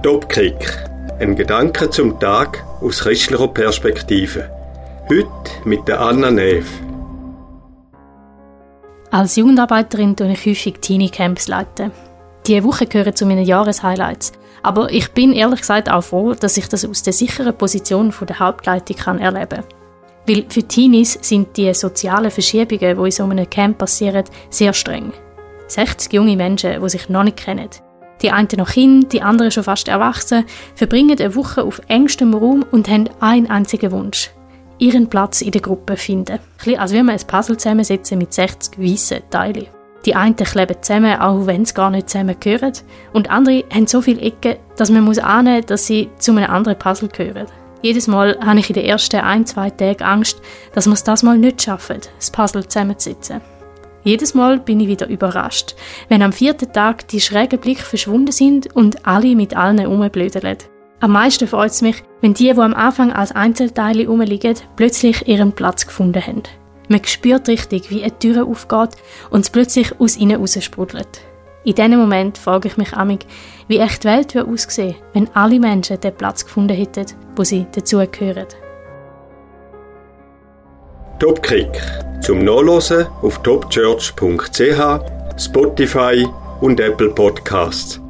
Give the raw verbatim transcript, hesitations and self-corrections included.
Topkick. Ein Gedanke zum Tag aus christlicher Perspektive. Heute mit der Anna Neff. Als Jugendarbeiterin leite ich häufig Teenie-Camps. Diese Woche gehören zu meinen Jahreshighlights. Aber ich bin ehrlich gesagt auch froh, dass ich das aus der sicheren Position der Hauptleitung kann erleben kann. Weil für Teenies sind die sozialen Verschiebungen, die in so einem Camp passieren, sehr streng. sechzig junge Menschen, die sich noch nicht kennen. Die einen noch Kinder, die anderen schon fast erwachsen, verbringen eine Woche auf engstem Raum und haben einen einzigen Wunsch: ihren Platz in der Gruppe finden. Ein bisschen, als würde man ein Puzzle zusammensetzen mit sechzig weißen Teilen. Die einen kleben zusammen, auch wenn sie gar nicht zusammengehören. Und andere haben so viele Ecken, dass man muss ahnen muss, dass sie zu einem anderen Puzzle gehören. Jedes Mal habe ich in den ersten ein, zwei Tagen Angst, dass wir es das Mal nicht schaffen, das Puzzle zusammenzusetzen. Jedes Mal bin ich wieder überrascht, wenn am vierten Tag die schrägen Blicke verschwunden sind und alle mit allen herumblödeln. Am meisten freut es mich, wenn die, die am Anfang als Einzelteile herumliegen, plötzlich ihren Platz gefunden haben. Man spürt richtig, wie eine Tür aufgeht und es plötzlich aus ihnen raussprudelt. In diesem Moment frage ich mich amig, wie echt die Welt aussehen würde, wenn alle Menschen den Platz gefunden hätten, wo sie dazugehören. Topkick. Zum Nachhören auf topchurch punkt c h, Spotify und Apple Podcasts.